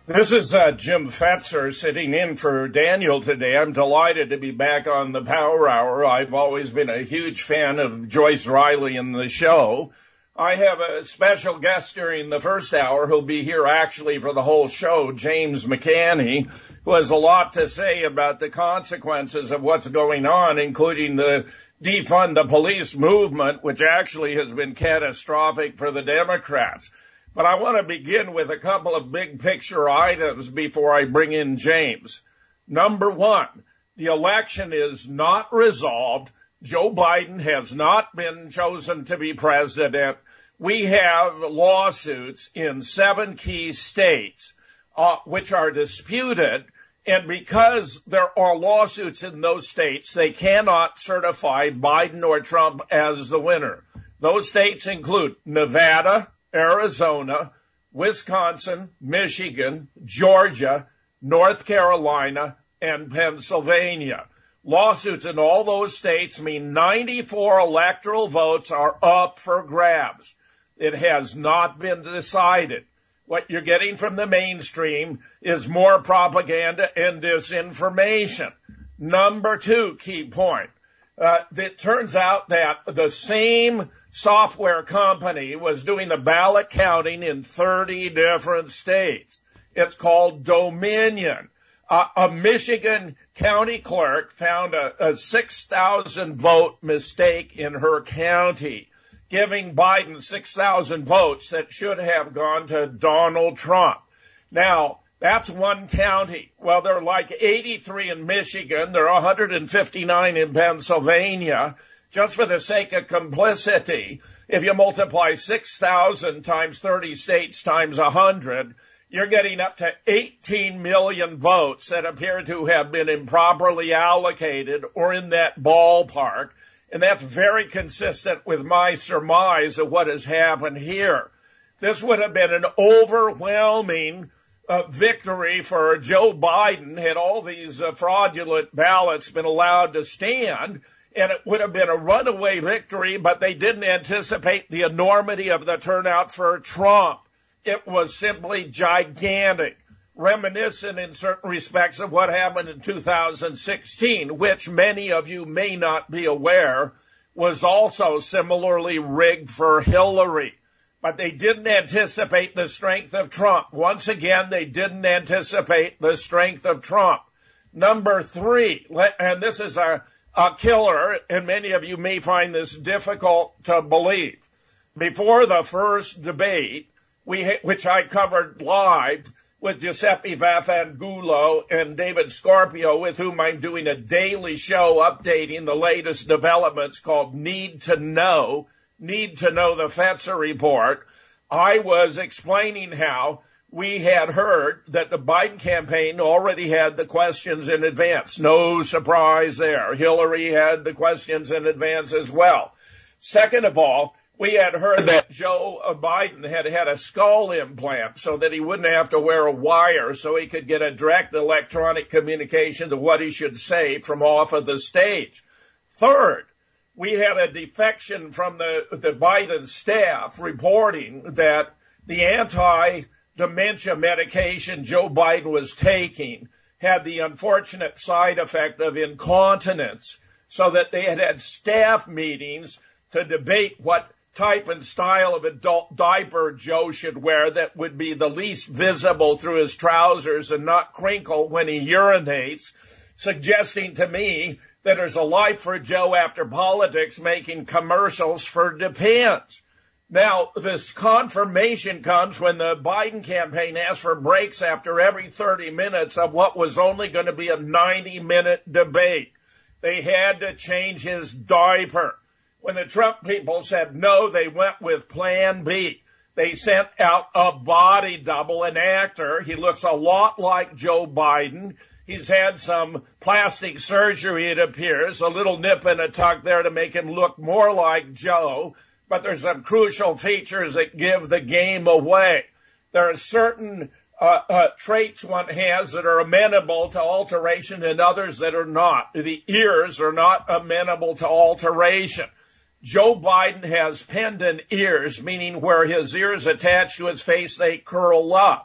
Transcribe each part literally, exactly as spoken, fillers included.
This is uh, Jim Fetzer sitting in for Daniel today. I'm delighted to be back on the Power Hour. I've always been a huge fan of Joyce Riley in the show. I have a special guest during the first hour who'll be here actually for the whole show, James McCanney, who has a lot to say about the consequences of what's going on, including the defund the police movement, which actually has been catastrophic for the Democrats. But I want to begin with a couple of big picture items before I bring in James. Number one, the election is not resolved. Joe Biden has not been chosen to be president. We have lawsuits in seven key states, uh, which are disputed. And because there are lawsuits in those states, they cannot certify Biden or Trump as the winner. Those states include Nevada, Arizona, Wisconsin, Michigan, Georgia, North Carolina, and Pennsylvania. Lawsuits in all those states mean ninety-four electoral votes are up for grabs. It has not been decided. What you're getting from the mainstream is more propaganda and disinformation. Number two key point. Uh, it turns out that the same software company was doing the ballot counting in thirty different states. It's called Dominion. Uh, a Michigan county clerk found a, a six thousand vote mistake in her county, giving Biden six thousand votes that should have gone to Donald Trump. Now, that's one county. Well, there are like eighty-three in Michigan. There are one hundred fifty-nine in Pennsylvania. Just for the sake of complicity, if you multiply six thousand times thirty states times one hundred, you're getting up to eighteen million votes that appear to have been improperly allocated or in that ballpark. And that's very consistent with my surmise of what has happened here. This would have been an overwhelming uh, victory for Joe Biden had all these uh, fraudulent ballots been allowed to stand. And it would have been a runaway victory, but they didn't anticipate the enormity of the turnout for Trump. It was simply gigantic, reminiscent in certain respects of what happened in two thousand sixteen, which many of you may not be aware was also similarly rigged for Hillary. But they didn't anticipate the strength of Trump. Once again, they didn't anticipate the strength of Trump. Number three, and this is a A killer, and many of you may find this difficult to believe. Before the first debate, we, which I covered live with Giuseppe Vaffangulo and David Scorpio, with whom I'm doing a daily show updating the latest developments called Need to Know, Need to Know the Fetzer Report, I was explaining how we had heard that the Biden campaign already had the questions in advance. No surprise there. Hillary had the questions in advance as well. Second of all, we had heard that Joe Biden had had a skull implant so that he wouldn't have to wear a wire, so he could get a direct electronic communication to what he should say from off of the stage. Third, we had a defection from the, the Biden staff reporting that the anti dementia medication Joe Biden was taking had the unfortunate side effect of incontinence, so that they had had staff meetings to debate what type and style of adult diaper Joe should wear that would be the least visible through his trousers and not crinkle when he urinates, suggesting to me that there's a life for Joe after politics, making commercials for Depends. Now, this confirmation comes when the Biden campaign asked for breaks after every thirty minutes of what was only going to be a ninety-minute debate. They had to change his diaper. When the Trump people said no, they went with Plan B. They sent out a body double, an actor. He looks a lot like Joe Biden. He's had some plastic surgery, it appears, a little nip and a tuck there to make him look more like Joe. But there's some crucial features that give the game away. There are certain uh, uh, traits one has that are amenable to alteration and others that are not. The ears are not amenable to alteration. Joe Biden has pendant ears, meaning where his ears attach to his face, they curl up.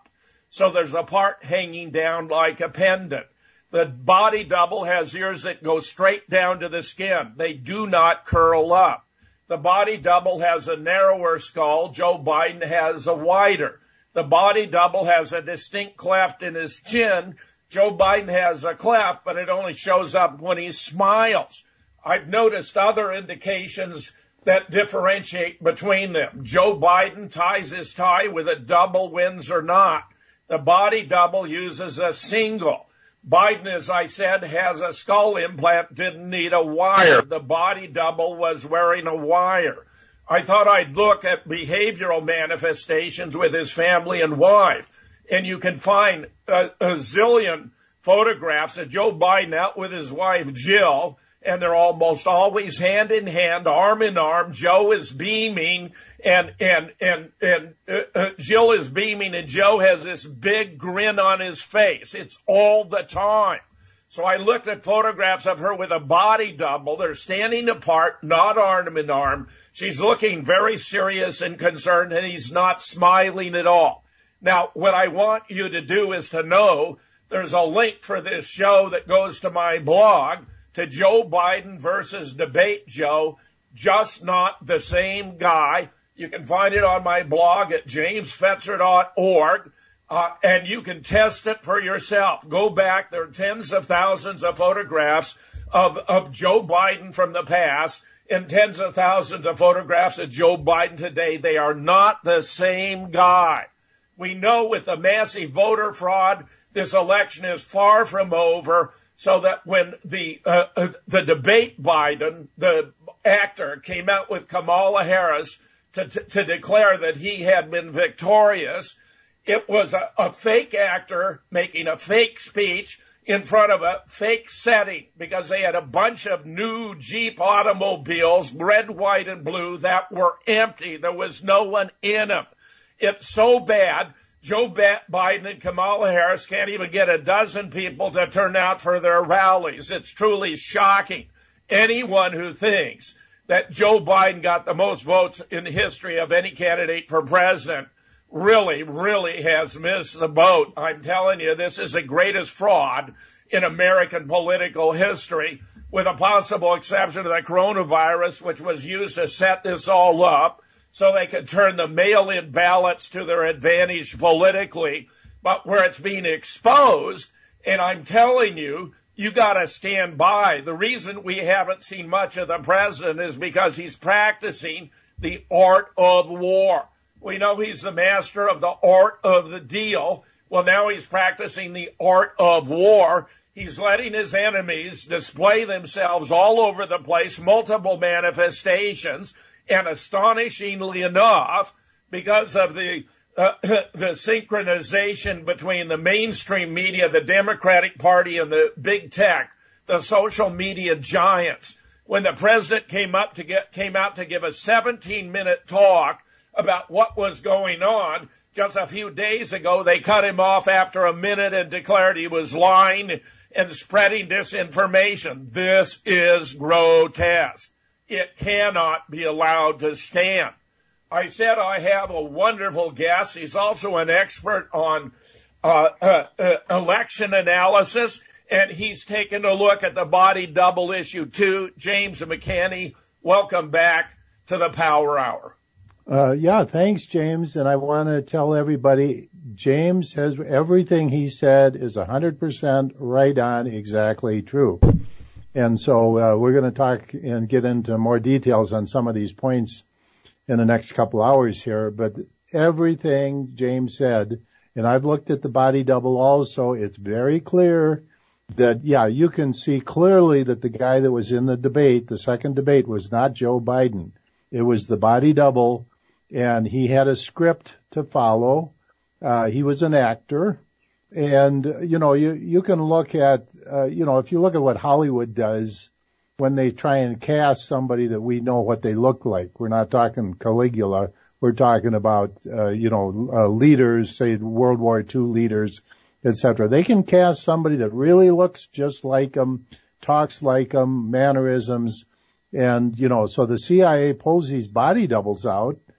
So there's a part hanging down like a pendant. The body double has ears that go straight down to the skin. They do not curl up. The body double has a narrower skull. Joe Biden has a wider. The body double has a distinct cleft in his chin. Joe Biden has a cleft, but it only shows up when he smiles. I've noticed other indications that differentiate between them. Joe Biden ties his tie with a double, Windsor knot. The body double uses a single. Biden, as I said, has a skull implant, didn't need a wire. The body double was wearing a wire. I thought I'd look at behavioral manifestations with his family and wife. And you can find a, a zillion photographs of Joe Biden out with his wife, Jill, and they're almost always hand in hand, arm in arm. Joe is beaming, and and and and uh, uh, Jill is beaming, and Joe has this big grin on his face. It's all the time. So I looked at photographs of her with a body double. They're standing apart, not arm in arm. She's looking very serious and concerned, and he's not smiling at all. Now, what I want you to do is to know there's a link for this show that goes to my blog, to Joe Biden versus Debate Joe, just not the same guy. You can find it on my blog at james fetzer dot org, uh, and you can test it for yourself. Go back. There are tens of thousands of photographs of, of Joe Biden from the past and tens of thousands of photographs of Joe Biden today. They are not the same guy. We know with the massive voter fraud, this election is far from over. So that when the uh, uh, the debate Biden, the actor, came out with Kamala Harris to, to, to declare that he had been victorious, it was a, a fake actor making a fake speech in front of a fake setting because they had a bunch of new Jeep automobiles, red, white, and blue, that were empty. There was no one in them. It's so bad. Joe Biden and Kamala Harris can't even get a dozen people to turn out for their rallies. It's truly shocking. Anyone who thinks that Joe Biden got the most votes in the history of any candidate for president really, really has missed the boat. I'm telling you, this is the greatest fraud in American political history, with a possible exception of the coronavirus, which was used to set this all up, so they could turn the mail-in ballots to their advantage politically. But where it's being exposed, and I'm telling you, you got to stand by. The reason we haven't seen much of the president is because he's practicing the art of war. We know he's the master of the art of the deal. Well, now he's practicing the art of war. He's letting his enemies display themselves all over the place, multiple manifestations. And astonishingly enough, because of the uh, the synchronization between the mainstream media, the Democratic Party, and the big tech, the social media giants, when the president came up to get came out to give a seventeen minute talk about what was going on, just a few days ago they cut him off after a minute and declared he was lying and spreading disinformation. This is grotesque. It cannot be allowed to stand. I said I have a wonderful guest. He's also an expert on uh, uh, uh, election analysis, and he's taken a look at the body double issue too. James McCanney, welcome back to the Power Hour. Uh, yeah, thanks, James. And I want to tell everybody, James has everything he said is one hundred percent right on, exactly true. And so uh, we're going to talk and get into more details on some of these points in the next couple hours here. But everything James said, and I've looked at the body double also, it's very clear that, yeah, you can see clearly that the guy that was in the debate, the second debate, was not Joe Biden. It was the body double, and he had a script to follow. Uh, he was an actor. And, you know, you, you can look at, uh, you know, if you look at what Hollywood does when they try and cast somebody that we know what they look like. We're not talking Caligula. We're talking about, uh, you know, uh, leaders, say World War Two leaders, et cetera. They can cast somebody that really looks just like them, talks like them, mannerisms. And, you know, so the C I A pulls these body doubles out.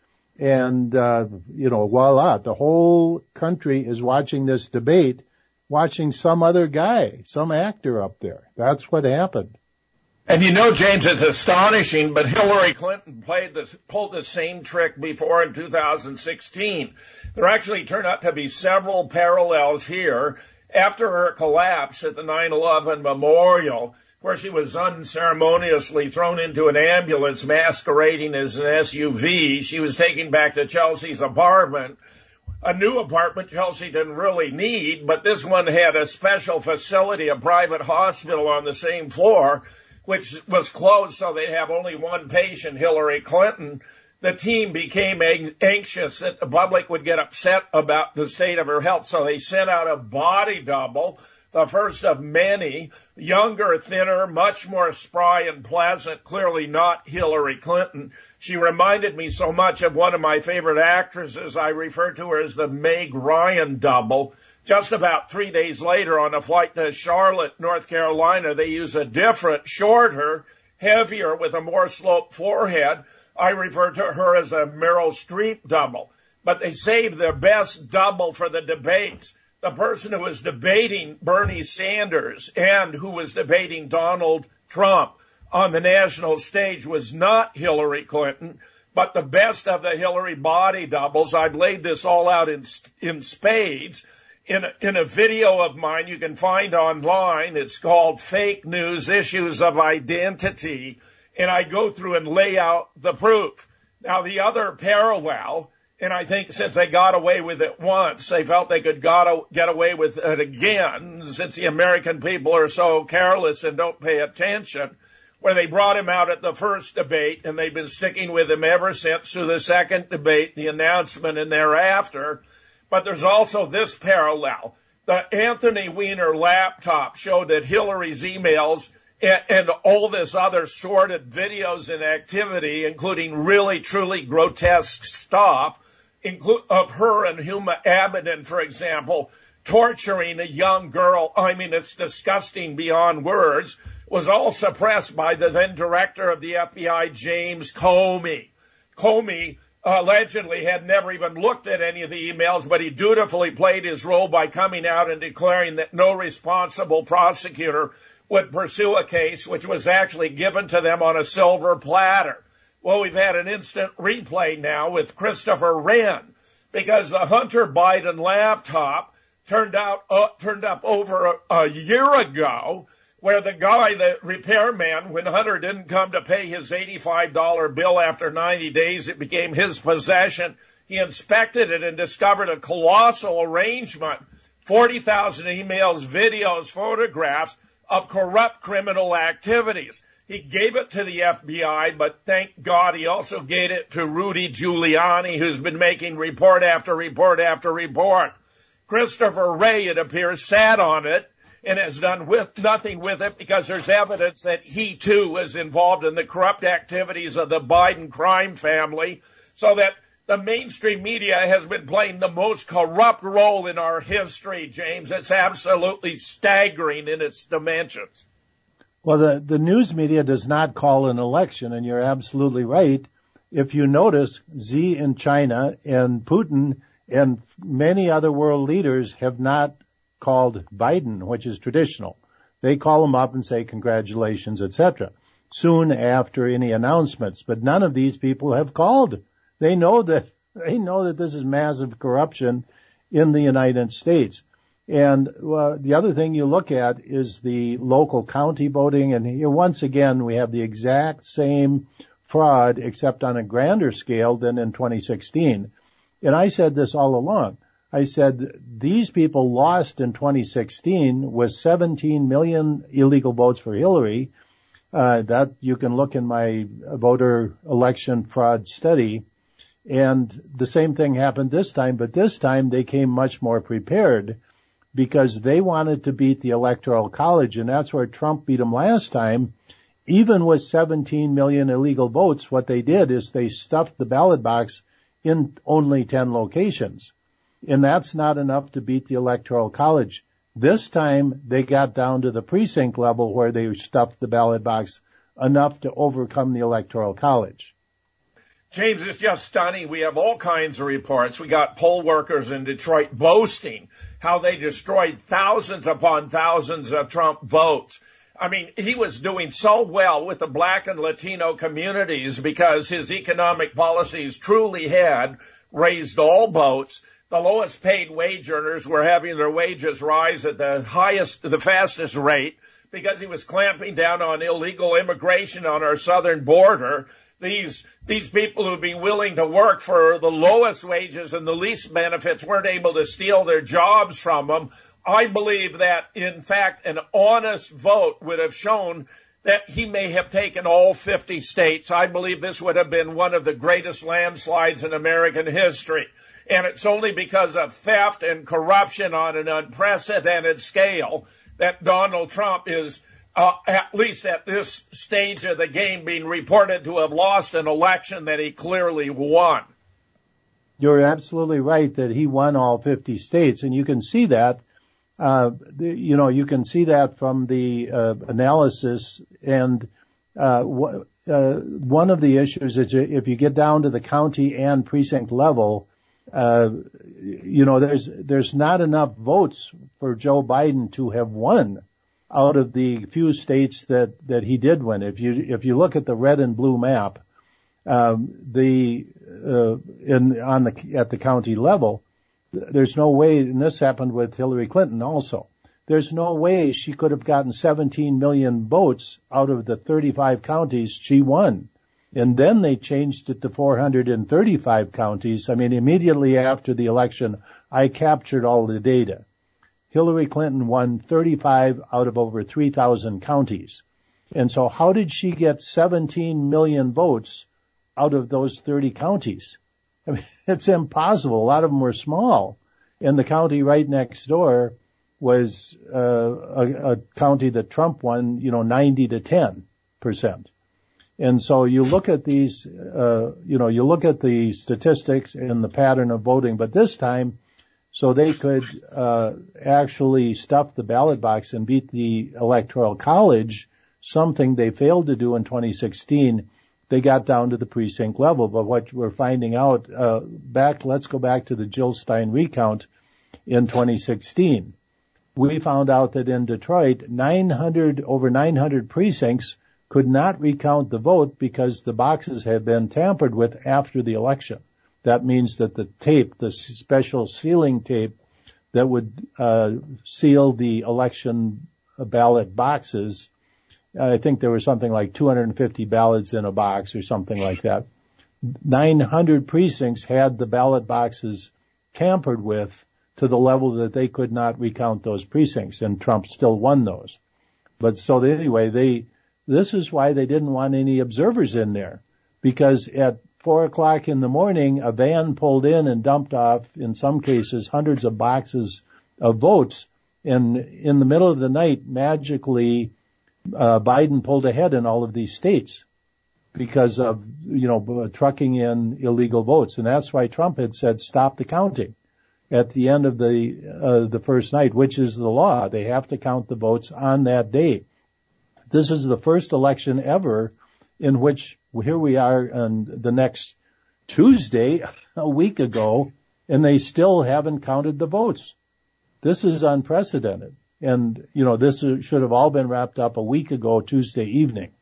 And, uh, you know, voila, the whole country is watching this debate, watching some other guy, some actor up there. That's what happened. And you know, James, it's astonishing, but Hillary Clinton played this, pulled the same trick before in two thousand sixteen. There actually turned out to be several parallels here after her collapse at the nine eleven memorial, where she was unceremoniously thrown into an ambulance masquerading as an S U V. She was taken back to Chelsea's apartment, a new apartment Chelsea didn't really need, but this one had a special facility, a private hospital on the same floor, which was closed so they'd have only one patient, Hillary Clinton. The team became anxious that the public would get upset about the state of her health, so they sent out a body double, the first of many, younger, thinner, much more spry and pleasant, clearly not Hillary Clinton. She reminded me so much of one of my favorite actresses. I refer to her as the Meg Ryan double. Just about three days later, on a flight to Charlotte, North Carolina, they use a different, shorter, heavier, with a more sloped forehead. I refer to her as a Meryl Streep double. But they saved their best double for the debates. The person who was debating Bernie Sanders and who was debating Donald Trump on the national stage was not Hillary Clinton, but the best of the Hillary body doubles. I've laid this all out in, in spades. In a, in a video of mine you can find online, it's called Fake News Issues of Identity, and I go through and lay out the proof. Now, the other parallel, and I think since they got away with it once, they felt they could got, get away with it again, since the American people are so careless and don't pay attention, where they brought him out at the first debate, and they've been sticking with him ever since through the second debate, the announcement, and thereafter. But there's also this parallel. The Anthony Weiner laptop showed that Hillary's emails and, and all this other sordid videos and activity, including really, truly grotesque stuff, include, of her and Huma Abedin, for example, torturing a young girl. I mean, it's disgusting beyond words, was all suppressed by the then director of the F B I, James Comey. Comey allegedly had never even looked at any of the emails, but he dutifully played his role by coming out and declaring that no responsible prosecutor would pursue a case which was actually given to them on a silver platter. Well, we've had an instant replay now with Christopher Wren, because the Hunter Biden laptop turned out uh, turned up over a, a year ago, where the guy, the repairman, when Hunter didn't come to pay his eighty-five dollar bill after ninety days, it became his possession. He inspected it and discovered a colossal arrangement, forty thousand emails, videos, photographs of corrupt criminal activities. He gave it to the F B I, but thank God he also gave it to Rudy Giuliani, who's been making report after report after report. Christopher Wray, it appears, sat on it and has done with nothing with it, because there's evidence that he too was involved in the corrupt activities of the Biden crime family, so that the mainstream media has been playing the most corrupt role in our history, James. It's absolutely staggering in its dimensions. Well, the, the news media does not call an election, and you're absolutely right. If you notice, Xi in China and Putin and many other world leaders have not called Biden, which is traditional. They call him up and say congratulations, et cetera, soon after any announcements. But none of these people have called. They know that they know that this is massive corruption in the United States. And uh, the other thing you look at is the local county voting. And here, once again, we have the exact same fraud, except on a grander scale than in twenty sixteen. And I said this all along. I said these people lost in twenty sixteen with seventeen million illegal votes for Hillary. Uh, that you can look in my voter election fraud study. And the same thing happened this time, but this time they came much more prepared, because they wanted to beat the Electoral College, and that's where Trump beat them last time. Even with seventeen million illegal votes, what they did is they stuffed the ballot box in only ten locations. And that's not enough to beat the Electoral College. This time, they got down to the precinct level where they stuffed the ballot box enough to overcome the Electoral College. James, it's just stunning. We have all kinds of reports. We got poll workers in Detroit boasting how they destroyed thousands upon thousands of Trump votes. I mean, he was doing so well with the black and Latino communities because his economic policies truly had raised all boats. The lowest paid wage earners were having their wages rise at the highest, the fastest rate because he was clamping down on illegal immigration on our southern border. These, these people who'd be willing to work for the lowest wages and the least benefits weren't able to steal their jobs from them. I believe that, in fact, an honest vote would have shown that he may have taken all fifty states. I believe this would have been one of the greatest landslides in American history. And it's only because of theft and corruption on an unprecedented scale that Donald Trump is, uh, at least at this stage of the game, being reported to have lost an election that he clearly won. You're absolutely right that he won all fifty states, and you can see that. Uh, the, you know, you can see that from the uh, analysis. And uh, w- uh, one of the issues is if you get down to the county and precinct level, uh, you know, there's there's not enough votes for Joe Biden to have won out of the few states that, that he did win. If you if you look at the red and blue map, um, the uh, in on the at the county level, there's no way, and this happened with Hillary Clinton also, there's no way she could have gotten seventeen million votes out of the thirty-five counties she won. And then they changed it to four hundred thirty-five counties. I mean, immediately after the election, I captured all the data. Hillary Clinton won thirty-five out of over three thousand counties. And so how did she get seventeen million votes out of those thirty counties? I mean, it's impossible. A lot of them were small. And the county right next door was uh, a, a county that Trump won, you know, ninety to ten percent. And so you look at these, uh, you know, you look at the statistics and the pattern of voting, but this time, so they could uh, actually stuff the ballot box and beat the Electoral College, something they failed to do in twenty sixteen. They got down to the precinct level. But what we're finding out, uh, back, let's go back to the Jill Stein recount in twenty sixteen. We found out that in Detroit, nine hundred, over nine hundred precincts could not recount the vote because the boxes had been tampered with after the election. That means that the tape, the special sealing tape that would uh, seal the election ballot boxes, I think there was something like two hundred fifty ballots in a box or something like that. nine hundred precincts had the ballot boxes tampered with to the level that they could not recount those precincts, and Trump still won those. But so they, anyway, they, this is why they didn't want any observers in there, because at four o'clock in the morning, a van pulled in and dumped off, in some cases, hundreds of boxes of votes, and in the middle of the night, magically, Uh, Biden pulled ahead in all of these states because of, you know, trucking in illegal votes. And that's why Trump had said, stop the counting at the end of the, uh, the first night, which is the law. They have to count the votes on that day. This is the first election ever in which here we are on the next Tuesday, a week ago, and they still haven't counted the votes. This is unprecedented. And, you know, this should have all been wrapped up a week ago, Tuesday evening.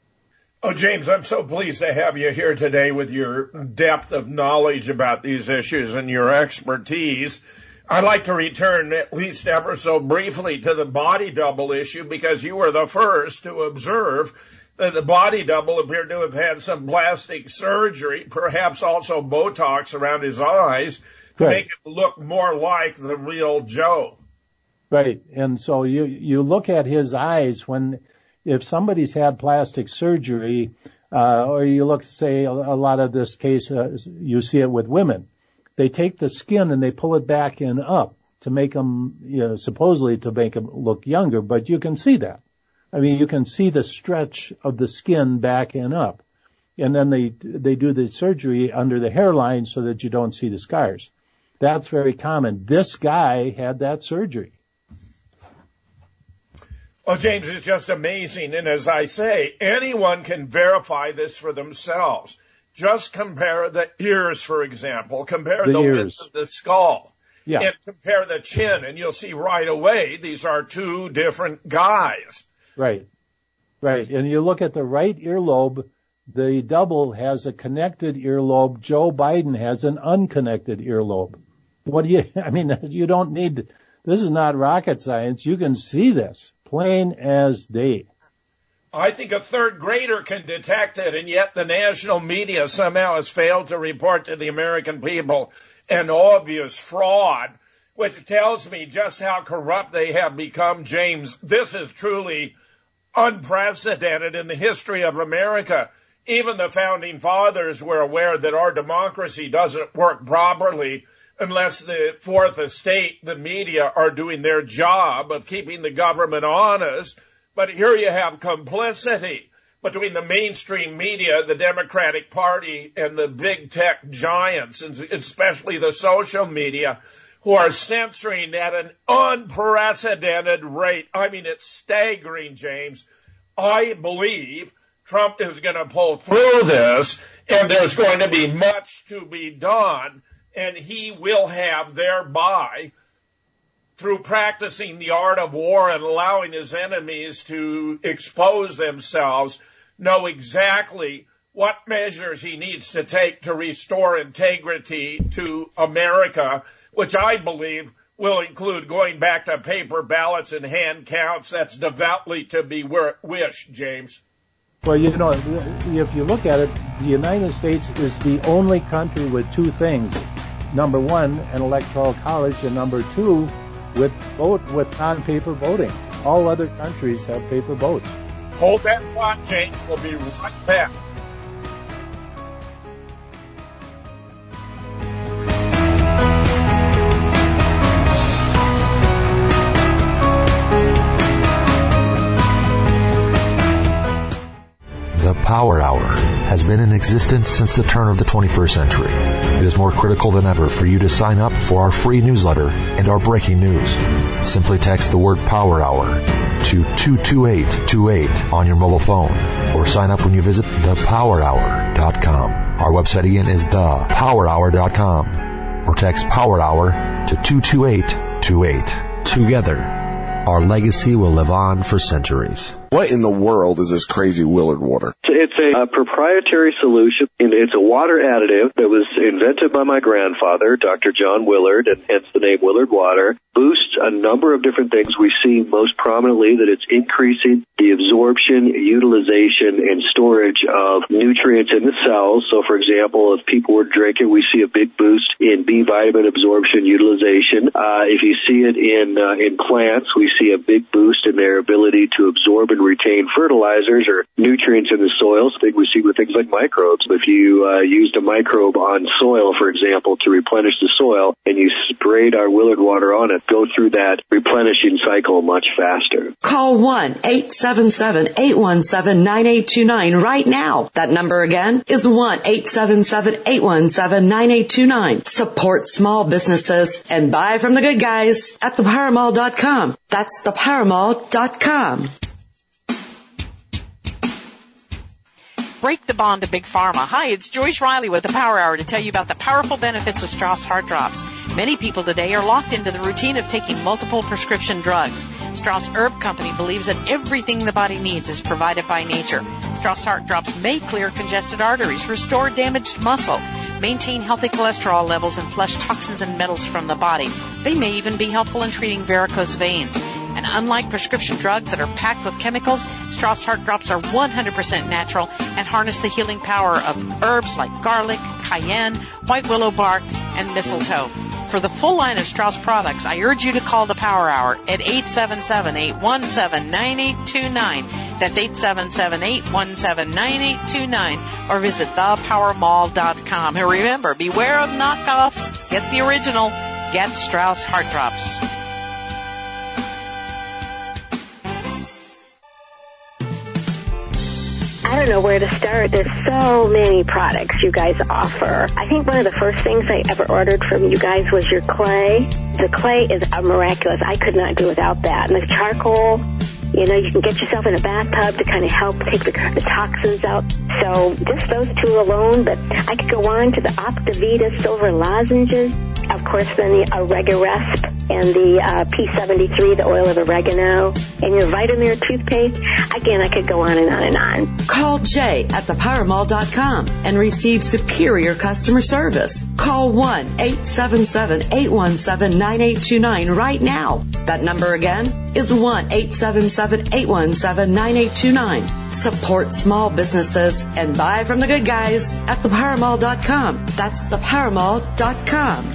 Oh, James, I'm so pleased to have you here today with your depth of knowledge about these issues and your expertise. I'd like to return at least ever so briefly to the body double issue, because you were the first to observe that the body double appeared to have had some plastic surgery, perhaps also Botox around his eyes, to right. make it look more like the real Joe. Right. And so you, you look at his eyes when, if somebody's had plastic surgery, uh, or you look, say, a, a lot of this case, uh, you see it with women. They take the skin and they pull it back and up to make them, you know, supposedly to make them look younger, but you can see that. I mean, you can see the stretch of the skin back and up. And then they, they do the surgery under the hairline so that you don't see the scars. That's very common. This guy had that surgery. Well, James, it's just amazing. And as I say, anyone can verify this for themselves. Just compare the ears, for example. Compare the, the width of the skull. Yeah. And compare the chin, and you'll see right away these are two different guys. Right. Right. And you look at the right earlobe, the double has a connected earlobe. Joe Biden has an unconnected earlobe. What do you, I mean, you don't need, this is not rocket science. You can see this plain as day. I think a third grader can detect it, and yet the national media somehow has failed to report to the American people an obvious fraud, which tells me just how corrupt they have become, James. This is truly unprecedented in the history of America. Even the founding fathers were aware that our democracy doesn't work properly unless the fourth estate, the media, are doing their job of keeping the government honest. But here you have complicity between the mainstream media, the Democratic Party, and the big tech giants, and especially the social media, who are censoring at an unprecedented rate. I mean, it's staggering, James. I believe Trump is going to pull through this, and there's going to be much to be done, and he will have thereby, through practicing the art of war and allowing his enemies to expose themselves, know exactly what measures he needs to take to restore integrity to America, which I believe will include going back to paper ballots and hand counts. That's devoutly to be wished, James. Well, you know, if you look at it, the United States is the only country with two things. Number one, an electoral college, and number two, with vote with non-paper voting. All other countries have paper votes. Hold that thought, James. We'll be right back. The Power Hour has been in existence since the turn of the twenty-first century. It is more critical than ever for you to sign up for our free newsletter and our breaking news. Simply text the word Power Hour to two two eight two eight on your mobile phone, or sign up when you visit the power hour dot com. Our website again is the power hour dot com, or text Power Hour to two two eight two eight. Together, our legacy will live on for centuries. What in the world is this crazy Willard water? It's a, a proprietary solution, and it's a water additive that was invented by my grandfather, Doctor John Willard, and hence the name Willard Water. Boosts a number of different things. We see most prominently that it's increasing the absorption, utilization, and storage of nutrients in the cells. So, for example, if people were drinking, we see a big boost in B vitamin absorption, utilization. Uh, if you see it in uh, in plants, we see a big boost in their ability to absorb and retain fertilizers or nutrients in the soils. I think we see with things like microbes. If you uh, used a microbe on soil, for example, to replenish the soil, and you sprayed our Willard water on it, go through that replenishing cycle much faster. Call one eight seven seven, eight one seven, nine eight two nine right now. That number again is one eight seven seven, eight one seven, nine eight two nine. Support small businesses and buy from the good guys at the power mall dot com. That's the power mall dot com. Break the bond to Big Pharma. Hi, it's Joyce Riley with the Power Hour to tell you about the powerful benefits of Strauss Heart Drops. Many people today are locked into the routine of taking multiple prescription drugs. Strauss Herb Company believes that everything the body needs is provided by nature. Strauss Heart Drops may clear congested arteries, restore damaged muscle, maintain healthy cholesterol levels, and flush toxins and metals from the body. They may even be helpful in treating varicose veins. And unlike prescription drugs that are packed with chemicals, Strauss Heart Drops are one hundred percent natural and harness the healing power of herbs like garlic, cayenne, white willow bark, and mistletoe. For the full line of Strauss products, I urge you to call the Power Hour at eight seven seven, eight one seven, nine eight two nine. That's eight seven seven, eight one seven, nine eight two nine. Or visit the power mall dot com. And remember, beware of knockoffs. Get the original. Get Strauss Heart Drops. I don't know where to start. There's so many products you guys offer. I think one of the first things I ever ordered from you guys was your clay. The clay is miraculous. I could not do without that. And the charcoal, You know, you can get yourself in a bathtub to kind of help take the, the toxins out. So just those two alone, but I could go on to the Optivita Silver Lozenges. Of course, then the Oregaresp and the uh, P seventy-three, the oil of oregano, and your Vitamir toothpaste. Again, I could go on and on and on. Call Jay at the power mall dot com and receive superior customer service. Call one eight seven seven, eight one seven, nine eight two nine right now. That number again is one eight seven seven, eight one seven, nine eight two nine. Support small businesses and buy from the good guys at the power mall dot com. That's the power mall dot com.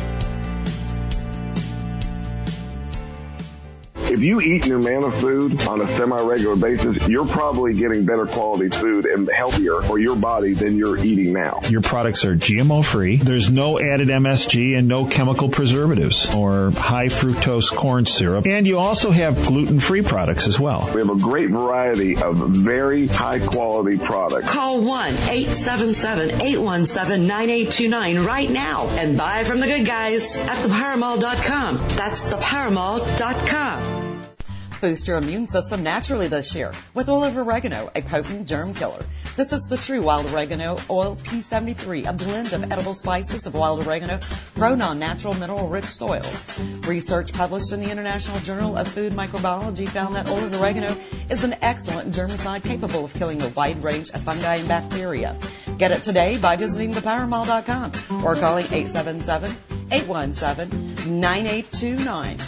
If you eat Numanna food on a semi-regular basis, you're probably getting better quality food and healthier for your body than you're eating now. Your products are G M O free. There's no added M S G and no chemical preservatives or high fructose corn syrup. And you also have gluten-free products as well. We have a great variety of very high-quality products. Call one eight seven seven, eight one seven, nine eight two nine right now and buy from the good guys at the power mall dot com. That's the power mall dot com. Boost your immune system naturally this year with oil of oregano, a potent germ killer. This is the true wild oregano oil P seventy-three, a blend of edible spices of wild oregano grown on natural mineral-rich soils. Research published in the International Journal of Food Microbiology found that oil of oregano is an excellent germicide capable of killing a wide range of fungi and bacteria. Get it today by visiting the power mall dot com or calling eight seven seven, eight one seven, nine eight two nine.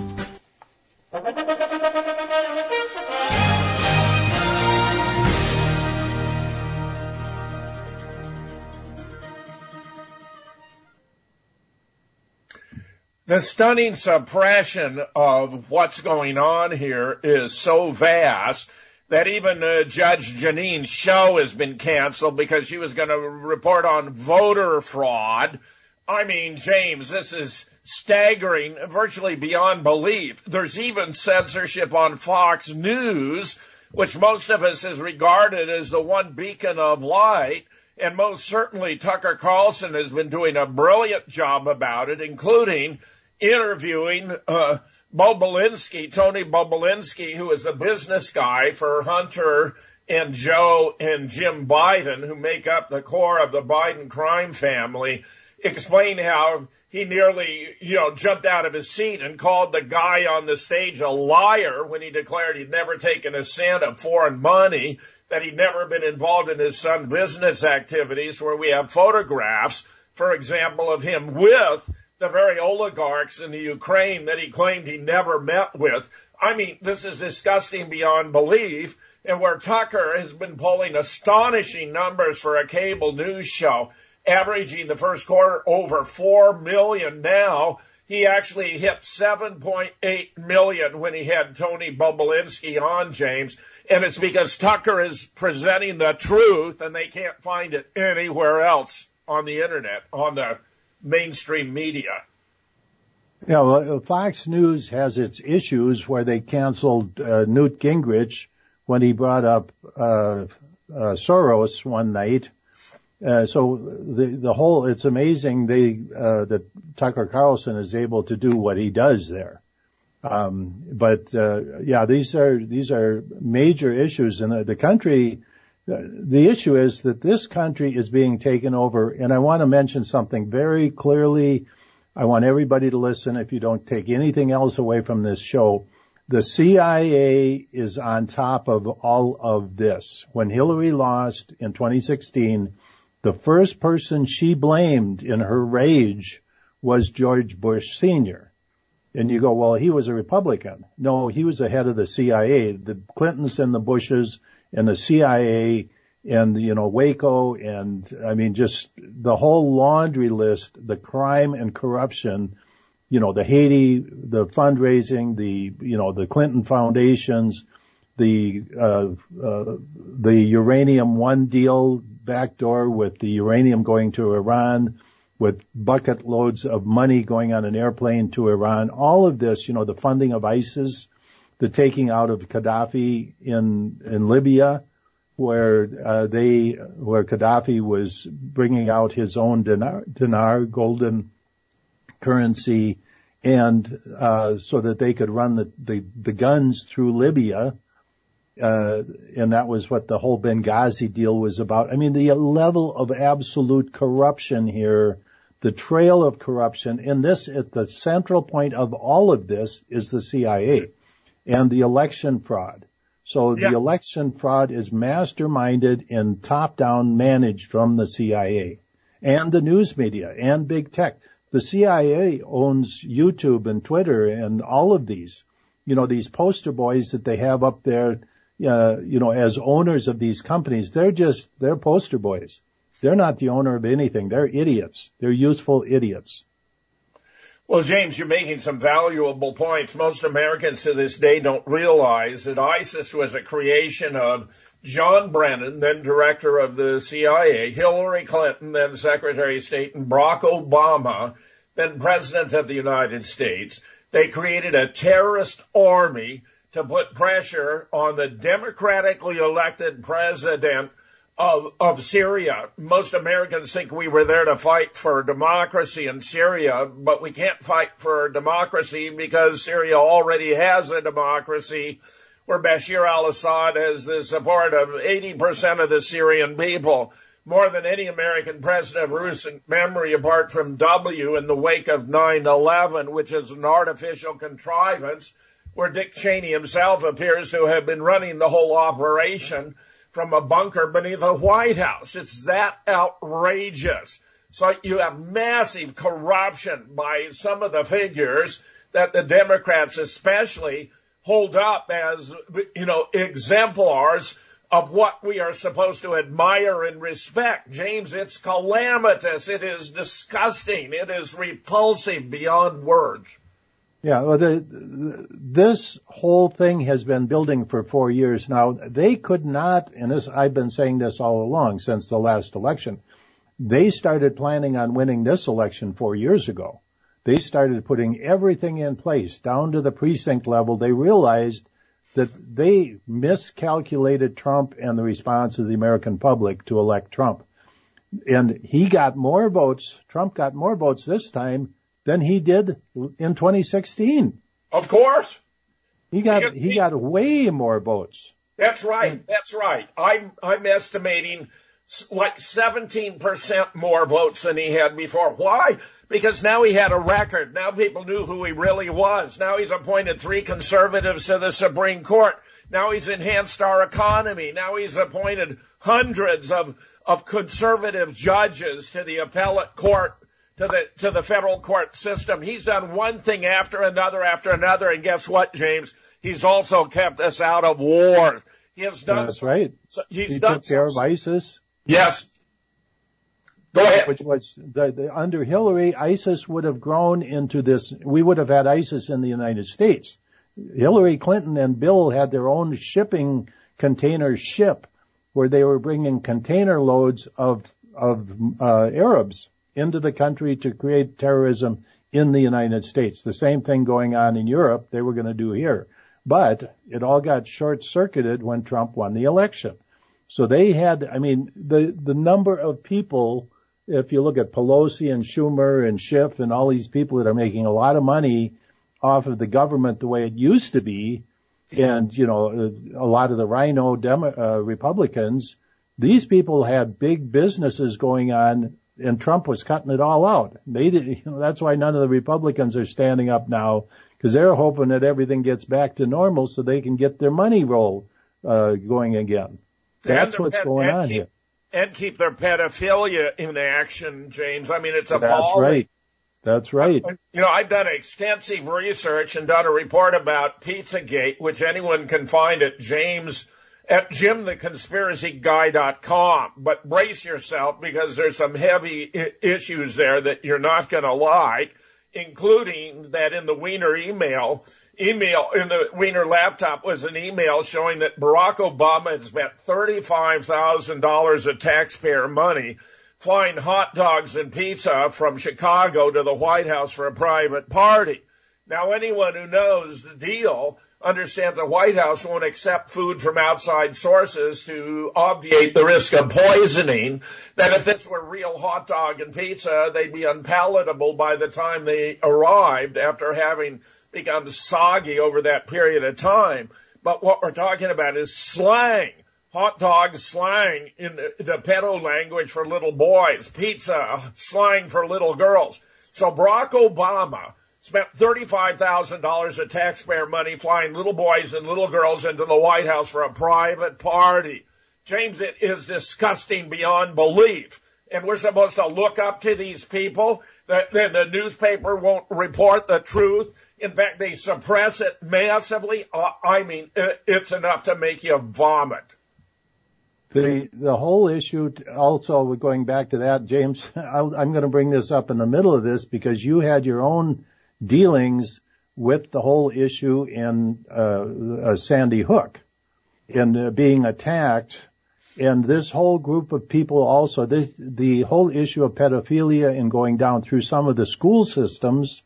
The stunning suppression of what's going on here is so vast that even uh, Judge Janine's show has been canceled because she was going to report on voter fraud. I mean, James, this is staggering, virtually beyond belief. There's even censorship on Fox News, which most of us has regarded as the one beacon of light. And most certainly Tucker Carlson has been doing a brilliant job about it, including interviewing uh, Bobulinski, Tony Bobulinski, who is the business guy for Hunter and Joe and Jim Biden, who make up the core of the Biden crime family, explained how he nearly, you know, jumped out of his seat and called the guy on the stage a liar when he declared he'd never taken a cent of foreign money, that he'd never been involved in his son's business activities, where we have photographs, for example, of him with the very oligarchs in the Ukraine that he claimed he never met with. I mean, this is disgusting beyond belief. And where Tucker has been polling astonishing numbers for a cable news show, averaging the first quarter over four million now, he actually hit seven point eight million when he had Tony Bobulinski on, James. And it's because Tucker is presenting the truth and they can't find it anywhere else on the internet, on the mainstream media. Yeah, well, Fox News has its issues where they canceled uh, Newt Gingrich when he brought up uh, uh Soros one night. Uh, so the the whole, it's amazing they uh, that Tucker Carlson is able to do what he does there. Um, but uh, yeah, these are these are major issues in the, the country. The issue is that this country is being taken over, and I want to mention something very clearly. I want everybody to listen if you don't take anything else away from this show. The C I A is on top of all of this. When Hillary lost in twenty sixteen, the first person she blamed in her rage was George Bush Senior And you go, well, he was a Republican. No, he was the head of the C I A. The Clintons and the Bushes and the C I A and, you know, Waco and, I mean, just the whole laundry list, the crime and corruption, you know, the Haiti, the fundraising, the, you know, the Clinton foundations, the, uh, uh, the Uranium One deal backdoor with the uranium going to Iran, with bucket loads of money going on an airplane to Iran. All of this, you know, the funding of ISIS, the taking out of Gaddafi in, in Libya, where, uh, they, where Gaddafi was bringing out his own dinar, dinar golden currency, and, uh, so that they could run the, the, the guns through Libya, Uh, and that was what the whole Benghazi deal was about. I mean, the level of absolute corruption here, the trail of corruption, and this, at the central point of all of this is the C I A and the election fraud. So yeah. The election fraud is masterminded and top-down managed from the C I A and the news media and big tech. The C I A owns YouTube and Twitter and all of these, you know, these poster boys that they have up there, uh, you know, as owners of these companies. They're just, they're poster boys. They're not the owner of anything. They're idiots. They're useful idiots. Well, James, you're making some valuable points. Most Americans to this day don't realize that ISIS was a creation of John Brennan, then director of the C I A, Hillary Clinton, then Secretary of State, and Barack Obama, then President of the United States. They created a terrorist army to put pressure on the democratically elected president Of, of Syria. Most Americans think we were there to fight for democracy in Syria, but we can't fight for democracy because Syria already has a democracy where Bashar al-Assad has the support of eighty percent of the Syrian people, more than any American president of recent memory apart from W in the wake of nine eleven, which is an artificial contrivance where Dick Cheney himself appears to have been running the whole operation from a bunker beneath the White House. It's that outrageous. So you have massive corruption by some of the figures that the Democrats especially hold up as, you know, exemplars of what we are supposed to admire and respect. James, it's calamitous. It is disgusting. It is repulsive beyond words. Yeah, well, the, the, this whole thing has been building for four years now. They could not, and this, I've been saying this all along since the last election, they started planning on winning this election four years ago. They started putting everything in place down to the precinct level. They realized that they miscalculated Trump and the response of the American public to elect Trump. And he got more votes, Trump got more votes this time than he did in twenty sixteen. Of course. He got because he, he got way more votes. That's right. And, that's right. I'm I'm estimating like seventeen percent more votes than he had before. Why? Because now he had a record. Now people knew who he really was. Now he's appointed three conservatives to the Supreme Court. Now he's enhanced our economy. Now he's appointed hundreds of of conservative judges to the appellate court, to the to the federal court system. He's done one thing after another after another, and guess what, James? He's also kept us out of war. He has done. That's right. So he's he done took care of ISIS. Yes. Go ahead. Which was the, the, under Hillary, ISIS would have grown into this. We would have had ISIS in the United States. Hillary Clinton and Bill had their own shipping container ship where they were bringing container loads of of uh, Arabs into the country to create terrorism in the United States. The same thing going on in Europe they were going to do here. But it all got short-circuited when Trump won the election. So they had, I mean, the, the number of people, if you look at Pelosi and Schumer and Schiff and all these people that are making a lot of money off of the government the way it used to be, and, you know, a lot of the Rhino Demo, uh, Republicans, these people had big businesses going on, and Trump was cutting it all out. They did, you know, that's why none of the Republicans are standing up now, because they're hoping that everything gets back to normal so they can get their money roll uh, going again. That's what's ped- going on keep, here. And keep their pedophilia in action, James. I mean, it's a That's right. That's right. You know, I've done extensive research and done a report about Pizzagate, which anyone can find at James at jim the conspiracy guy dot com. But brace yourself, because there's some heavy I- issues there that you're not going to like, including that in the Wiener email, email in the Wiener laptop was an email showing that Barack Obama had spent thirty-five thousand dollars of taxpayer money flying hot dogs and pizza from Chicago to the White House for a private party. Now, anyone who knows the deal understands the White House won't accept food from outside sources to obviate the risk of poisoning, that if this were real hot dog and pizza, they'd be unpalatable by the time they arrived after having become soggy over that period of time. But what we're talking about is slang, hot dog slang in the, the pedo language for little boys, pizza slang for little girls. So Barack Obama spent thirty-five thousand dollars of taxpayer money flying little boys and little girls into the White House for a private party. James, it is disgusting beyond belief. And we're supposed to look up to these people. Then the, the newspaper won't report the truth. In fact, they suppress it massively. Uh, I mean, it, it's enough to make you vomit. The the whole issue, also going back to that, James, I'll, I'm going to bring this up in the middle of this because you had your own dealings with the whole issue in uh, uh, Sandy Hook, in uh, being attacked. And this whole group of people also, this, the whole issue of pedophilia and going down through some of the school systems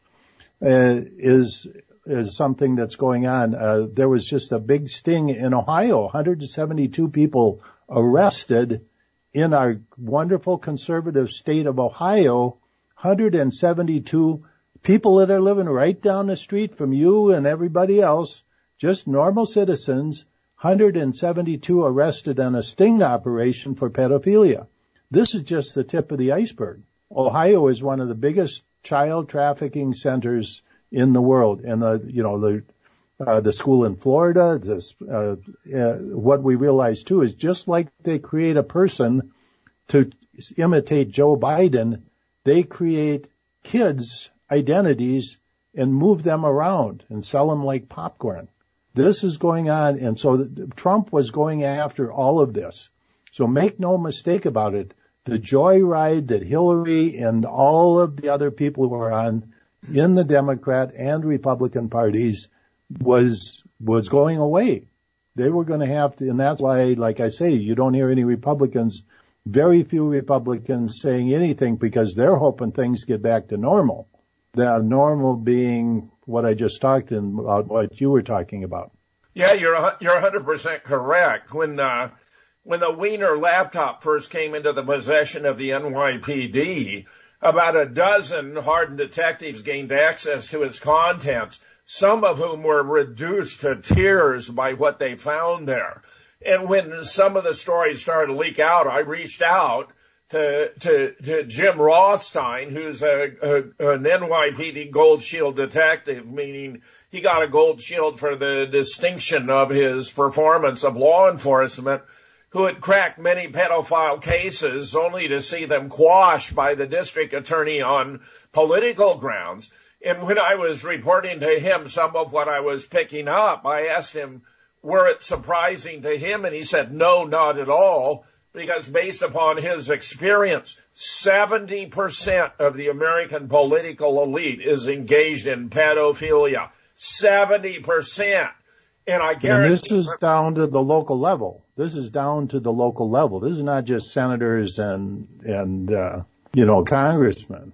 uh, is is something that's going on. Uh, there was just a big sting in Ohio, one hundred seventy-two people arrested in our wonderful conservative state of Ohio, one hundred seventy-two people that are living right down the street from you and everybody else, just normal citizens, one hundred seventy-two arrested on a sting operation for pedophilia. This is just the tip of the iceberg. Ohio is one of the biggest child trafficking centers in the world. And, the, you know, the, uh, the school in Florida, this, uh, uh, what we realize too is just like they create a person to imitate Joe Biden, they create kids' identities and move them around and sell them like popcorn. This is going on, and so the, Trump was going after all of this. So make no mistake about it. The joyride that Hillary and all of the other people who were on in the Democrat and Republican parties was was going away. They were going to have to, and that's why, like I say, you don't hear any Republicans, very few Republicans saying anything because they're hoping things get back to normal. The normal being what I just talked about, what you were talking about. Yeah, you're you're one hundred percent correct. When uh, when the Wiener laptop first came into the possession of the N Y P D, about a dozen hardened detectives gained access to its contents, some of whom were reduced to tears by what they found there. And when some of the stories started to leak out, I reached out to to, to Jim Rothstein, who's a, a an N Y P D Gold Shield detective, meaning he got a Gold Shield for the distinction of his performance of law enforcement, who had cracked many pedophile cases only to see them quashed by the district attorney on political grounds. And when I was reporting to him some of what I was picking up, I asked him, were it surprising to him? And he said, no, not at all. Because based upon his experience, seventy percent of the American political elite is engaged in pedophilia. seventy percent. And I guarantee... And this is down to the local level. This is down to the local level. This is not just senators and, and uh, you know, congressmen.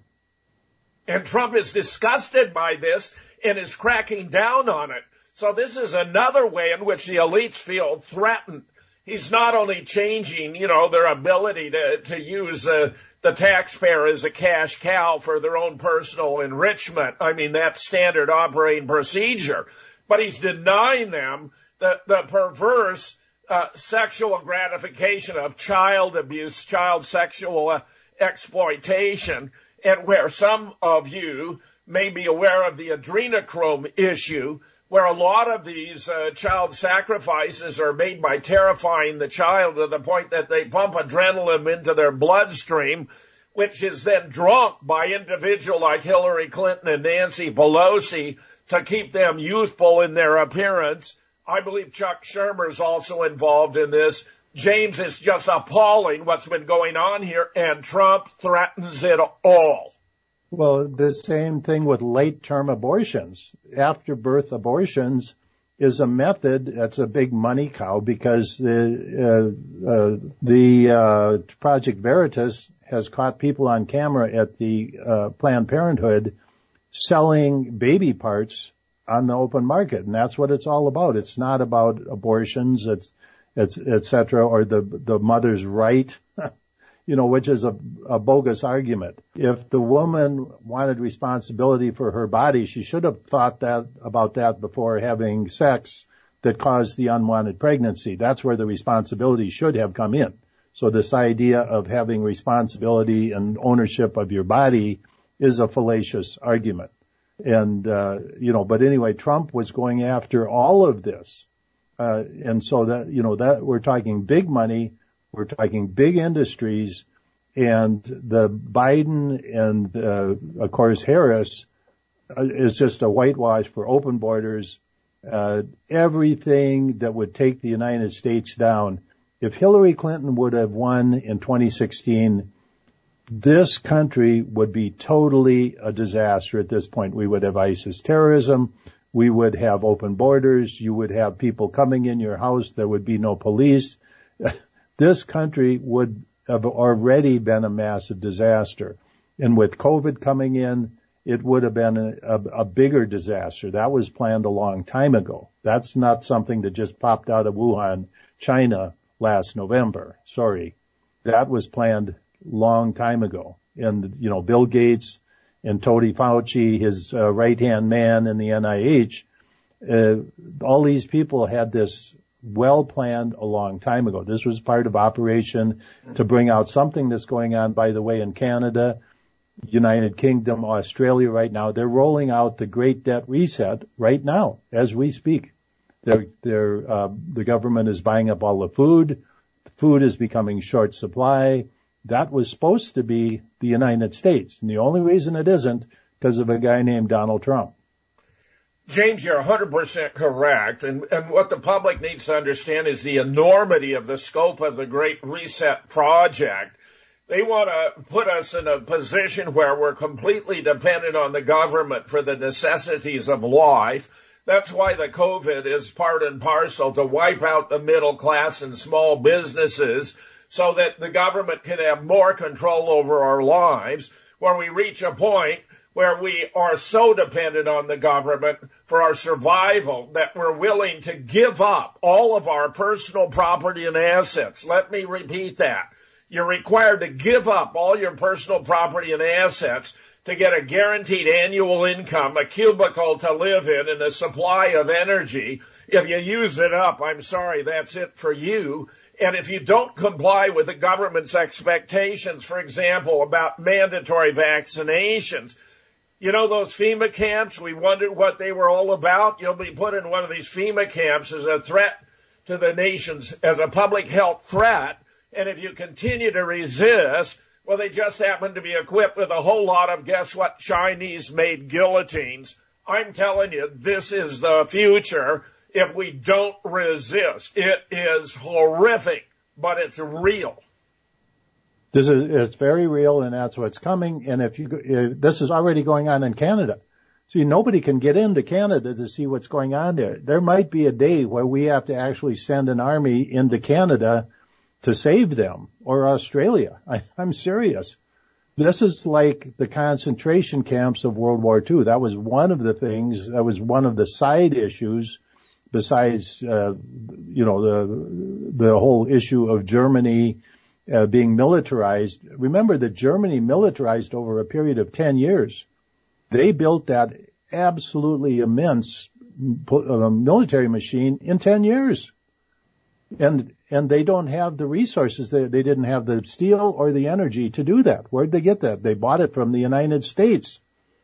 And Trump is disgusted by this and is cracking down on it. So this is another way in which the elites feel threatened. He's not only changing, you know, their ability to, to use uh, the taxpayer as a cash cow for their own personal enrichment. I mean, that's standard operating procedure. But he's denying them the, the perverse uh, sexual gratification of child abuse, child sexual uh, exploitation, and where some of you may be aware of the adrenochrome issue, where a lot of these uh, child sacrifices are made by terrifying the child to the point that they pump adrenaline into their bloodstream, which is then drunk by individuals like Hillary Clinton and Nancy Pelosi to keep them youthful in their appearance. I believe Chuck Schumer is also involved in this. James, it's just appalling what's been going on here, and Trump threatens it all. Well, the same thing with late-term abortions. After-birth abortions is a method that's a big money cow because the uh, uh, the uh, Project Veritas has caught people on camera at the uh, Planned Parenthood selling baby parts on the open market, and that's what it's all about. It's not about abortions, it's it's et cetera, or the the mother's right. You know, which is a, a bogus argument. If the woman wanted responsibility for her body, she should have thought that about that before having sex that caused the unwanted pregnancy. That's where the responsibility should have come in. So this idea of having responsibility and ownership of your body is a fallacious argument. And, uh, you know, but anyway, Trump was going after all of this. Uh, and so that, you know, that we're talking big money, we're talking big industries, and the Biden and, uh, of course, Harris uh, is just a whitewash for open borders, uh, everything that would take the United States down. If Hillary Clinton would have won in twenty sixteen, this country would be totally a disaster at this point. We would have ISIS terrorism. We would have open borders. You would have people coming in your house. There would be no police. This country would have already been a massive disaster. And with COVID coming in, it would have been a, a, a bigger disaster. That was planned a long time ago. That's not something that just popped out of Wuhan, China last November. Sorry. That was planned long time ago. And, you know, Bill Gates and Tony Fauci, his uh, right-hand man in the N I H, uh, all these people had this well planned a long time ago. This was part of Operation to bring out something that's going on, by the way, in Canada, United Kingdom, Australia right now. They're rolling out the Great Debt Reset right now as we speak. They're, they're, uh, the government is buying up all the food. Food is becoming short supply. That was supposed to be the United States. And the only reason it isn't because of a guy named Donald Trump. James, you're one hundred percent correct. And, and what the public needs to understand is the enormity of the scope of the Great Reset project. They want to put us in a position where we're completely dependent on the government for the necessities of life. That's why the COVID is part and parcel to wipe out the middle class and small businesses so that the government can have more control over our lives, where we reach a point where we are so dependent on the government for our survival that we're willing to give up all of our personal property and assets. Let me repeat that. You're required to give up all your personal property and assets to get a guaranteed annual income, a cubicle to live in, and a supply of energy. If you use it up, I'm sorry, that's it for you. And if you don't comply with the government's expectations, for example, about mandatory vaccinations, you know those FEMA camps, we wondered what they were all about? You'll be put in one of these FEMA camps as a threat to the nation's, as a public health threat. And if you continue to resist, well, they just happen to be equipped with a whole lot of, guess what, Chinese-made guillotines. I'm telling you, this is the future if we don't resist. It is horrific, but it's real. This is, it's very real, and that's what's coming. And if you, if, this is already going on in Canada. See, nobody can get into Canada to see what's going on there. There might be a day where we have to actually send an army into Canada to save them, or Australia. I, I'm serious. This is like the concentration camps of World War Two. That was one of the things, that was one of the side issues besides, uh, you know, the, the whole issue of Germany uh, being militarized. Remember that Germany militarized over a period of ten years. They built that absolutely immense uh, military machine in ten years. And, and they don't have the resources. They, they didn't have the steel or the energy to do that. Where'd they get that? They bought it from the United States.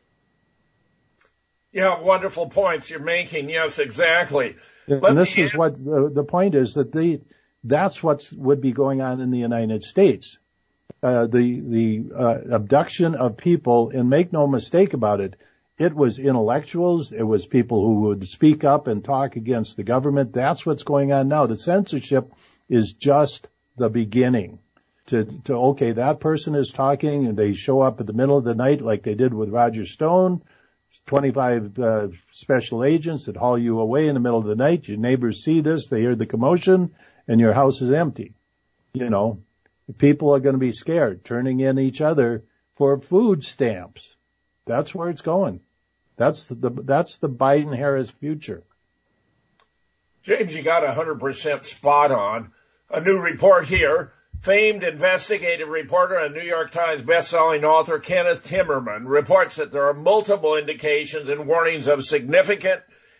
Yeah, wonderful points you're making. Yes, exactly. And Let this is what the, the point is, that the, that's what would be going on in the United States. Uh, the, the, uh, abduction of people, and make no mistake about it, it was intellectuals. It was people who would speak up and talk against the government. That's what's going on now. The censorship is just the beginning. To, to, okay, that person is talking and they show up at the middle of the night like they did with Roger Stone, twenty-five uh, special agents that haul you away in the middle of the night. Your neighbors see this, they hear the commotion, and your house is empty. You know, people are going to be scared, turning in each other for food stamps. That's where it's going. That's the, the that's the Biden-Harris future. James, you got one hundred percent spot on. A new report here. Famed investigative reporter and New York Times bestselling author Kenneth Timmerman reports that there are multiple indications and warnings of significant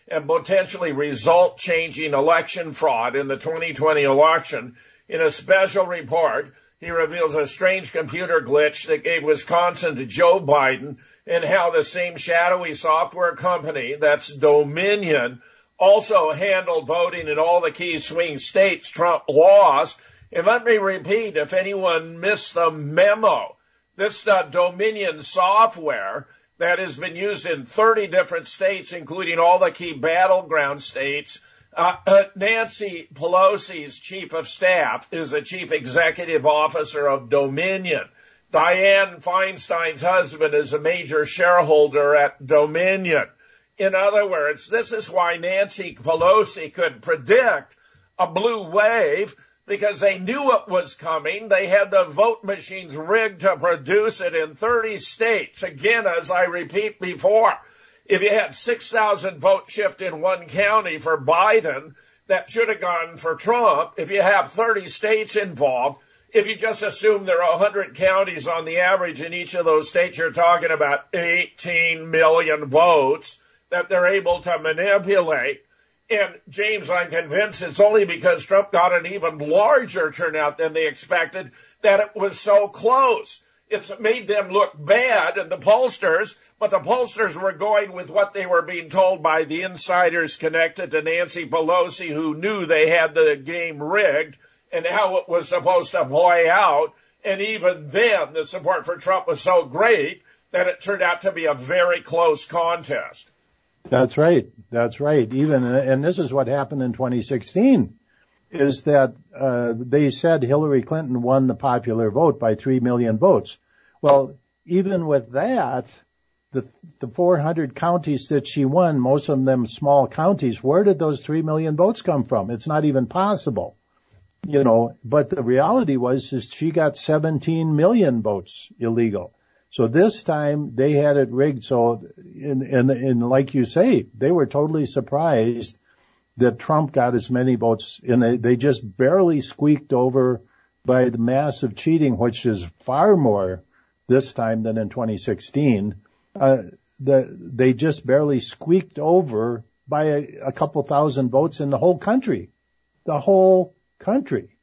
and potentially result-changing election fraud in the twenty twenty election. In a special report, he reveals a strange computer glitch that gave Wisconsin to Joe Biden, and how the same shadowy software company, that's Dominion, also handled voting in all the key swing states Trump lost. And let me repeat, if anyone missed the memo, this uh, Dominion software that has been used in thirty different states, including all the key battleground states. Uh, uh, Nancy Pelosi's chief of staff is the chief executive officer of Dominion. Dianne Feinstein's husband is a major shareholder at Dominion. In other words, this is why Nancy Pelosi could predict a blue wave, because they knew it was coming. They had the vote machines rigged to produce it in thirty states. Again, as I repeat before, if you had six thousand vote shift in one county for Biden, that should have gone for Trump. If you have thirty states involved, if you just assume there are one hundred counties on the average in each of those states, you're talking about eighteen million votes that they're able to manipulate. And, James, I'm convinced it's only because Trump got an even larger turnout than they expected that it was so close. It's made them look bad, and the pollsters, but the pollsters were going with what they were being told by the insiders connected to Nancy Pelosi, who knew they had the game rigged and how it was supposed to play out. And even then, the support for Trump was so great that it turned out to be a very close contest. That's right. That's right. Even, and this is what happened in twenty sixteen, is that uh, they said Hillary Clinton won the popular vote by three million votes. Well, even with that, the the four hundred counties that she won, most of them small counties, where did those three million votes come from? It's not even possible. You know, but the reality was is she got seventeen million votes illegal. So this time they had it rigged. So, in, in, in like you say, they were totally surprised that Trump got as many votes, and they, they just barely squeaked over by the massive cheating, which is far more this time than in twenty sixteen. Uh, the, they just barely squeaked over by a, a couple thousand votes in the whole country. The whole country.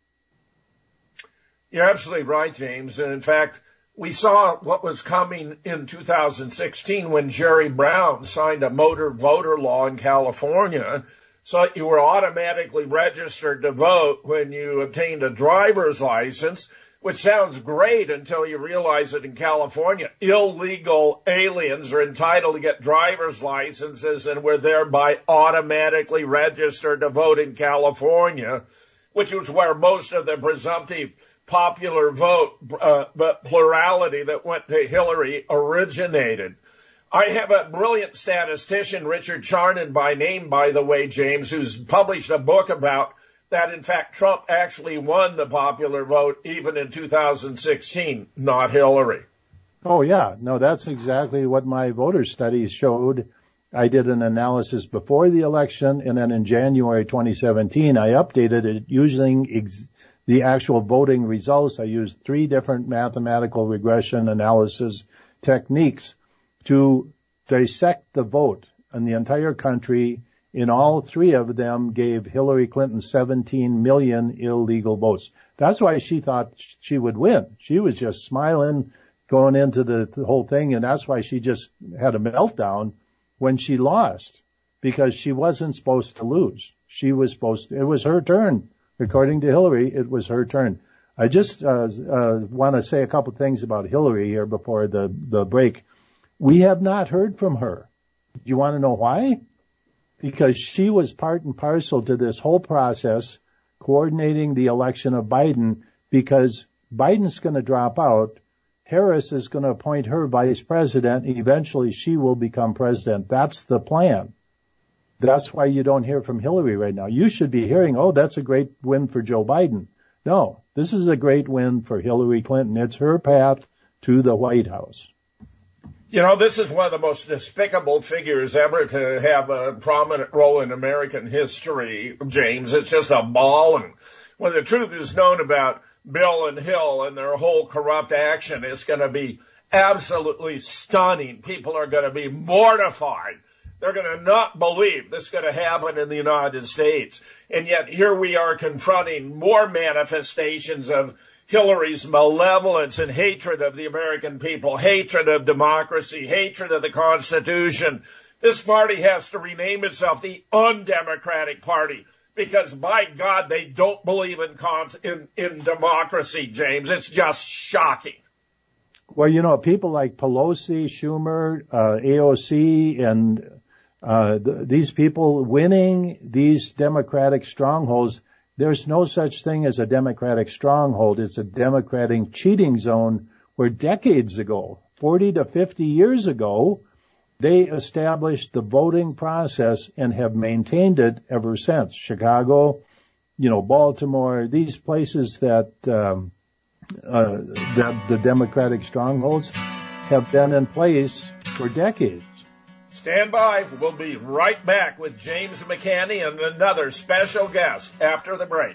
You're absolutely right, James. And in fact, we saw what was coming in two thousand sixteen when Jerry Brown signed a motor voter law in California, so you were automatically registered to vote when you obtained a driver's license, which sounds great until you realize that in California, illegal aliens are entitled to get driver's licenses and were thereby automatically registered to vote in California, which was where most of the presumptive popular vote, uh, but plurality that went to Hillary originated. I have a brilliant statistician, Richard Charnon by name, by the way, James, who's published a book about that. In fact, Trump actually won the popular vote even in two thousand sixteen, not Hillary. Oh, yeah. No, that's exactly what my voter studies showed. I did an analysis before the election, and then in January twenty seventeen, I updated it using ex- the actual voting results. I used three different mathematical regression analysis techniques to dissect the vote in the entire country. In all three of them gave Hillary Clinton seventeen million illegal votes. That's why she thought she would win. She was just smiling going into the, the whole thing, and that's why she just had a meltdown when she lost, because she wasn't supposed to lose. She was supposed to, it was her turn. According to Hillary, it was her turn. I just uh, uh, want to say a couple things about Hillary here before the, the break. We have not heard from her. Do you want to know why? Because she was part and parcel to this whole process, coordinating the election of Biden, because Biden's going to drop out. Harris is going to appoint her vice president. Eventually, she will become president. That's the plan. That's why you don't hear from Hillary right now. You should be hearing, oh, that's a great win for Joe Biden. No, this is a great win for Hillary Clinton. It's her path to the White House. You know, this is one of the most despicable figures ever to have a prominent role in American history, James. It's just a ball. And when the truth is known about Bill and Hill and their whole corrupt action, it's going to be absolutely stunning. People are going to be mortified They're going to not believe this is going to happen in the United States. And yet here we are confronting more manifestations of Hillary's malevolence and hatred of the American people, hatred of democracy, hatred of the Constitution. This party has to rename itself the Undemocratic Party because, by God, they don't believe in, cons- in, in democracy, James. It's just shocking. Well, you know, people like Pelosi, Schumer, uh, A O C, and uh, th- these people winning these Democratic strongholds, there's no such thing as a Democratic stronghold. It's a Democratic cheating zone where decades ago, forty to fifty years ago, they established the voting process and have maintained it ever since. Chicago, you know, Baltimore, these places that um, uh, that the Democratic strongholds have been in place for decades. Stand by. We'll be right back with James McCanny and another special guest after the break.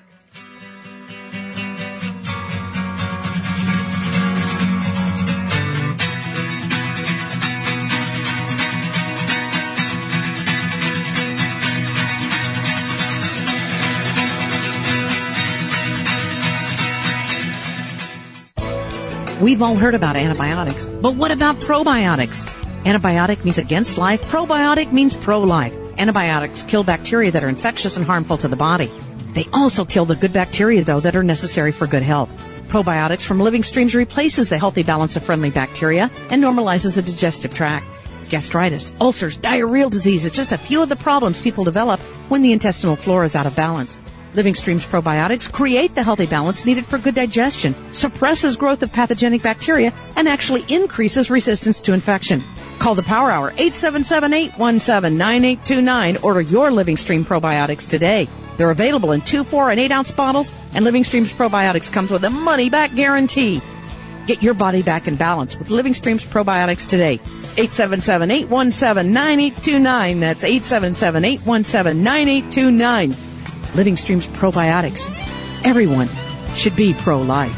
We've all heard about antibiotics, but what about probiotics? Antibiotic means against life. Probiotic means pro-life. Antibiotics kill bacteria that are infectious and harmful to the body. They also kill the good bacteria, though, that are necessary for good health. Probiotics from Living Streams replaces the healthy balance of friendly bacteria and normalizes the digestive tract. Gastritis, ulcers, diarrheal disease, it's just a few of the problems people develop when the intestinal flora is out of balance. Living Streams probiotics create the healthy balance needed for good digestion, suppresses growth of pathogenic bacteria, and actually increases resistance to infection. Call the Power Hour, eight seven seven, eight one seven, nine eight two nine. Order your Living Stream probiotics today. They're available in two, four, and eight ounce bottles, and Living Streams probiotics comes with a money-back guarantee. Get your body back in balance with Living Streams probiotics today. eight seven seven, eight one seven, nine eight two nine. That's eight seven seven, eight one seven, nine eight two nine. Living Streams probiotics. Everyone should be pro-life.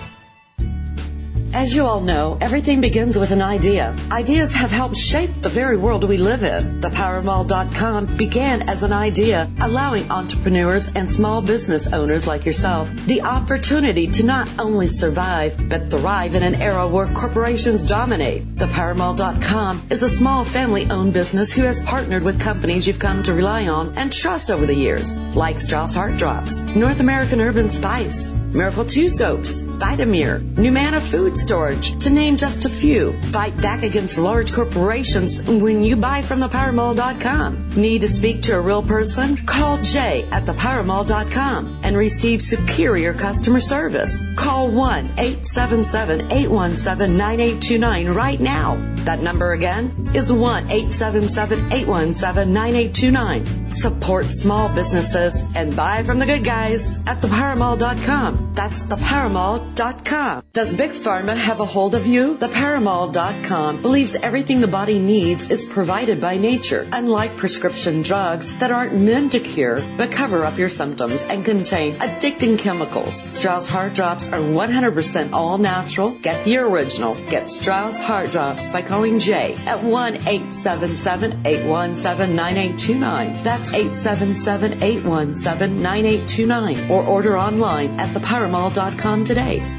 As you all know, everything begins with an idea. Ideas have helped shape the very world we live in. The Power Mall dot com began as an idea, allowing entrepreneurs and small business owners like yourself the opportunity to not only survive, but thrive in an era where corporations dominate. The Power Mall dot com is a small family-owned business who has partnered with companies you've come to rely on and trust over the years, like Strauss Heart Drops, North American Urban Spice, Miracle two Soaps, Vitamir, Numana Food Storage, to name just a few. Fight back against large corporations when you buy from the Power Mall dot com. Need to speak to a real person? Call Jay at the Power Mall dot com and receive superior customer service. Call one eight seven seven, eight one seven, nine eight two nine right now. That number again is one eight seven seven, eight one seven, nine eight two nine. Support small businesses and buy from the good guys at the Power Mall dot com. That's the Power Mall dot com. Does Big Pharma have a hold of you? The Power Mall dot com believes everything the body needs is provided by nature, unlike prescription drugs that aren't meant to cure but cover up your symptoms and contain addicting chemicals. Strauss Heart Drops are one hundred percent all natural. Get the original. Get Strauss Heart Drops by calling Jay at one eight seven seven, eight one seven, nine eight two nine. That's eight seven seven, eight one seven, nine eight two nine. Or order online at the Power Mall dot com today.